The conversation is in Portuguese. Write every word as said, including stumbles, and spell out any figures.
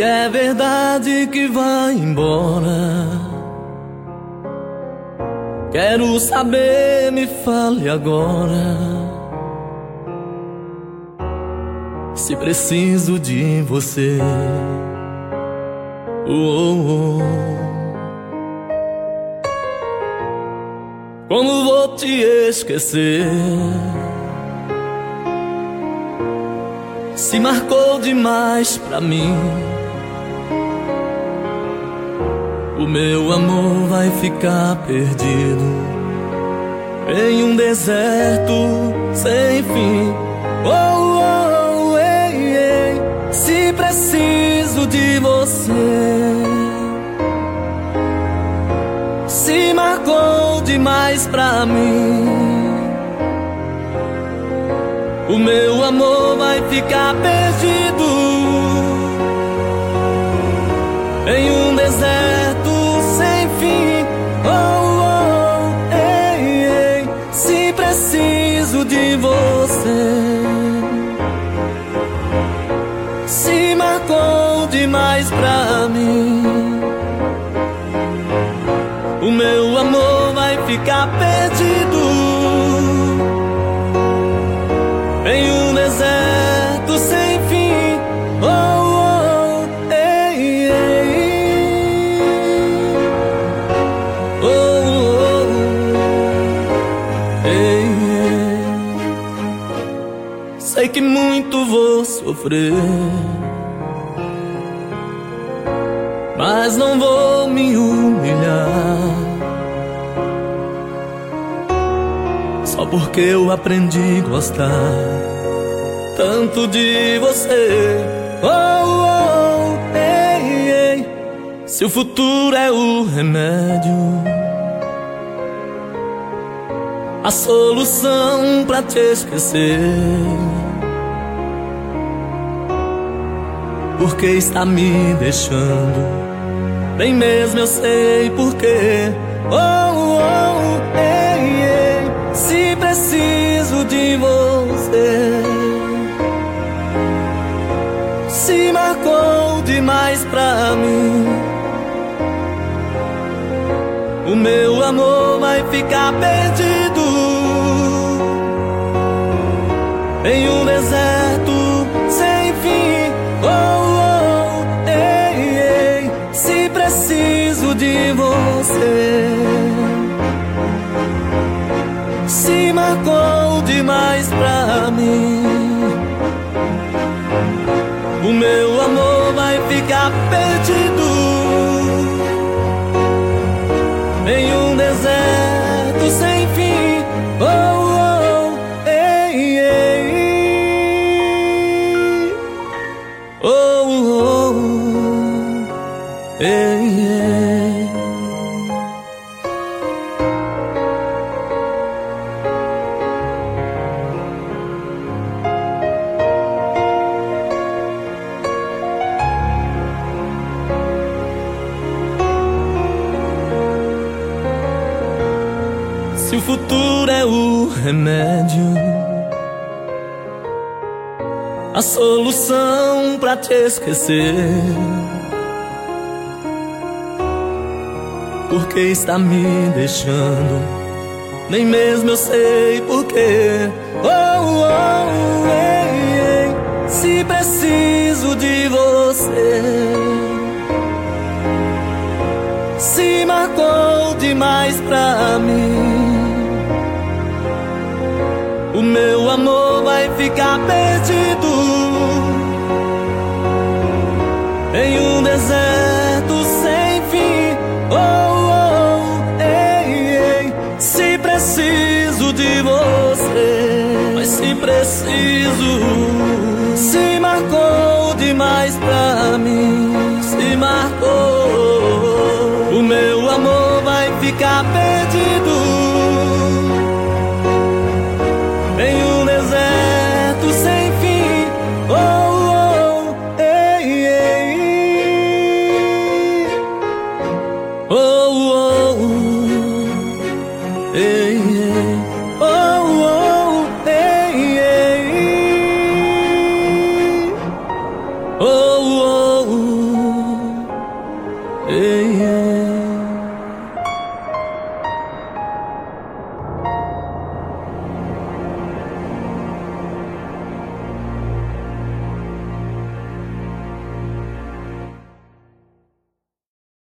Se é verdade que vai embora, quero saber, me fale agora. Se preciso de você, oh, oh, oh. Como vou te esquecer? Se marcou demais pra mim, o meu amor vai ficar perdido em um deserto sem fim. Oh, oh, ei, ei, se preciso de você. Se marcou demais pra mim, o meu amor vai ficar perdido em um deserto sem fim. Oh, oh, ei, ei, se preciso de você. Se marcou demais pra mim, o meu amor vai ficar perdido em um deserto sem fim. Oh, oh, ei, ei. Oh, oh, ei, ei. Sei que muito vou sofrer, mas não vou me humilhar, só porque eu aprendi a gostar tanto de você. Oh, oh, ei, ei, se o futuro é o remédio, a solução pra te esquecer, porque está me deixando, nem mesmo eu sei porquê. Oh, oh, ei, ei, se preciso de você. Se marcou demais pra mim, o meu amor vai ficar perdido em um deserto sem fim. Oh, oh, ei, ei, se preciso de você. Se marcou demais pra mim, o meu amor vai ficar perdido em um deserto sem fim. Oh, oh, ei, ei. Oh, oh, ei, ei. Se o futuro é o remédio, a solução pra te esquecer, porque está me deixando, nem mesmo eu sei porquê. Oh, oh, ei, ei, se preciso de você. Se marcou demais pra mim, o meu amor vai ficar perdido em um deserto sem fim. Oh, oh, ei, ei, se preciso de você. Mas se preciso, se marcou demais pra mim. Se marcou, o meu amor vai ficar perdido